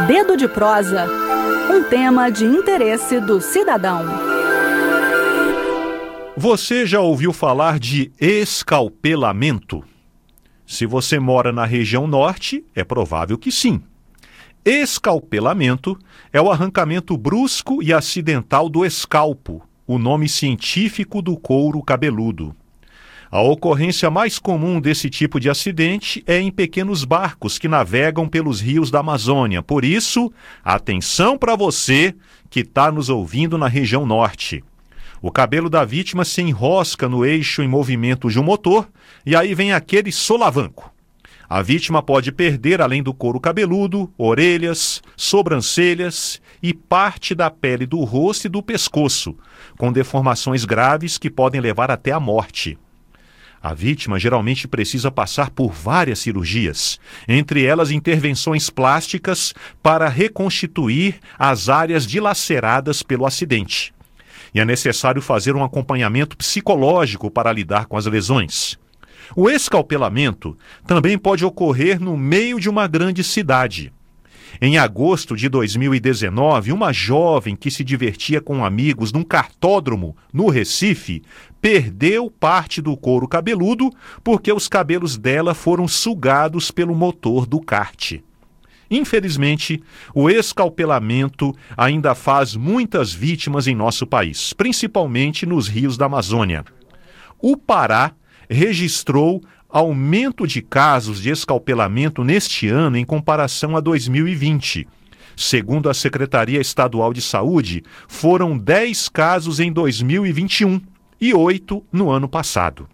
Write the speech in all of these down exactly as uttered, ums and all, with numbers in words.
Dedo de Prosa, um tema de interesse do cidadão. Você já ouviu falar de escalpelamento? Se você mora na região norte, é provável que sim. Escalpelamento é o arrancamento brusco e acidental do escalpo, o nome científico do couro cabeludo. A ocorrência mais comum desse tipo de acidente é em pequenos barcos que navegam pelos rios da Amazônia. Por isso, atenção para você que está nos ouvindo na região norte. O cabelo da vítima se enrosca no eixo em movimento de um motor e aí vem aquele solavanco. A vítima pode perder, além do couro cabeludo, orelhas, sobrancelhas e parte da pele do rosto e do pescoço, com deformações graves que podem levar até a morte. A vítima geralmente precisa passar por várias cirurgias, entre elas intervenções plásticas para reconstituir as áreas dilaceradas pelo acidente. E é necessário fazer um acompanhamento psicológico para lidar com as lesões. O escalpelamento também pode ocorrer no meio de uma grande cidade. Em agosto de dois mil e dezenove, uma jovem que se divertia com amigos num cartódromo no Recife perdeu parte do couro cabeludo porque os cabelos dela foram sugados pelo motor do kart. Infelizmente, o escalpelamento ainda faz muitas vítimas em nosso país, principalmente nos rios da Amazônia. O Pará registrou aumento de casos de escalpelamento neste ano em comparação a dois mil e vinte. Segundo a Secretaria Estadual de Saúde, foram dez casos em dois mil e vinte e um e oito no ano passado.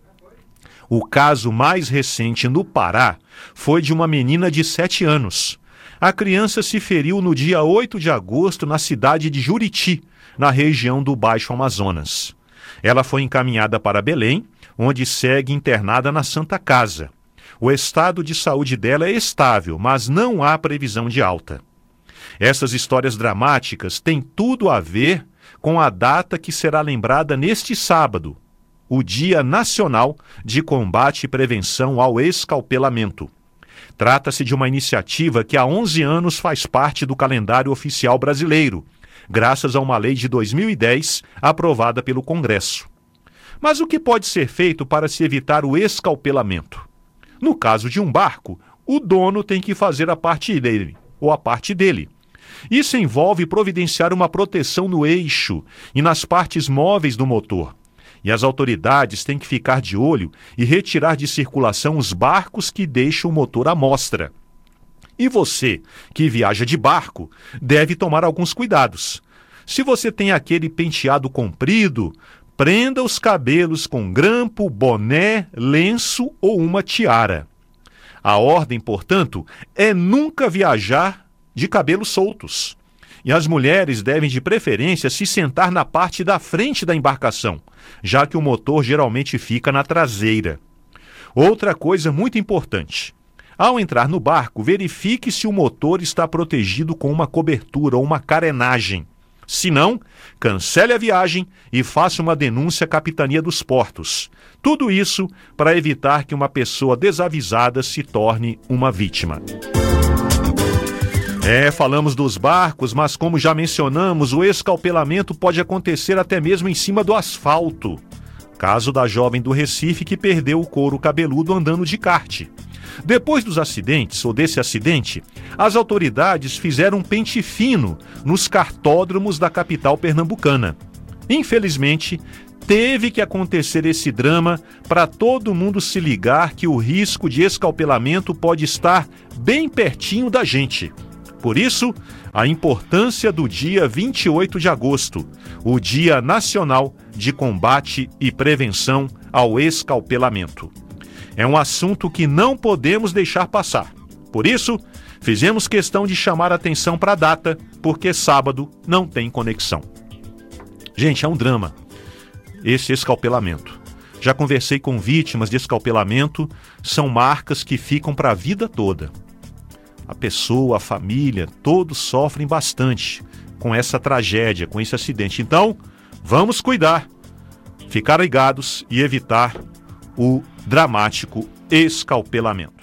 O caso mais recente no Pará foi de uma menina de sete anos. A criança se feriu no dia oito de agosto na cidade de Juriti, na região do Baixo Amazonas. Ela foi encaminhada para Belém, onde segue internada na Santa Casa. O estado de saúde dela é estável, mas não há previsão de alta. Essas histórias dramáticas têm tudo a ver com a data que será lembrada neste sábado, o Dia Nacional de Combate e Prevenção ao Escalpelamento. Trata-se de uma iniciativa que há onze anos faz parte do calendário oficial brasileiro, graças a uma lei de dois mil e dez aprovada pelo Congresso. Mas o que pode ser feito para se evitar o escalpelamento? No caso de um barco, o dono tem que fazer a parte dele, ou a parte dele. Isso envolve providenciar uma proteção no eixo e nas partes móveis do motor. E as autoridades têm que ficar de olho e retirar de circulação os barcos que deixam o motor à mostra. E você, que viaja de barco, deve tomar alguns cuidados. Se você tem aquele penteado comprido, prenda os cabelos com grampo, boné, lenço ou uma tiara. A ordem, portanto, é nunca viajar de cabelos soltos. E as mulheres devem, de preferência, se sentar na parte da frente da embarcação, já que o motor geralmente fica na traseira. Outra coisa muito importante. Ao entrar no barco, verifique se o motor está protegido com uma cobertura ou uma carenagem. Se não, cancele a viagem e faça uma denúncia à Capitania dos Portos. Tudo isso para evitar que uma pessoa desavisada se torne uma vítima. É, falamos dos barcos, mas como já mencionamos, o escalpelamento pode acontecer até mesmo em cima do asfalto. Caso da jovem do Recife que perdeu o couro cabeludo andando de kart. Depois dos acidentes, ou desse acidente, as autoridades fizeram um pente fino nos cartódromos da capital pernambucana. Infelizmente, teve que acontecer esse drama para todo mundo se ligar que o risco de escalpelamento pode estar bem pertinho da gente. Por isso, a importância do dia vinte e oito de agosto, o Dia Nacional de Combate e Prevenção ao Escalpelamento. É um assunto que não podemos deixar passar. Por isso, fizemos questão de chamar a atenção para a data, porque sábado não tem conexão. Gente, é um drama esse escalpelamento. Já conversei com vítimas de escalpelamento, são marcas que ficam para a vida toda. A pessoa, a família, todos sofrem bastante com essa tragédia, com esse acidente. Então, vamos cuidar, ficar ligados e evitar o dramático escalpelamento.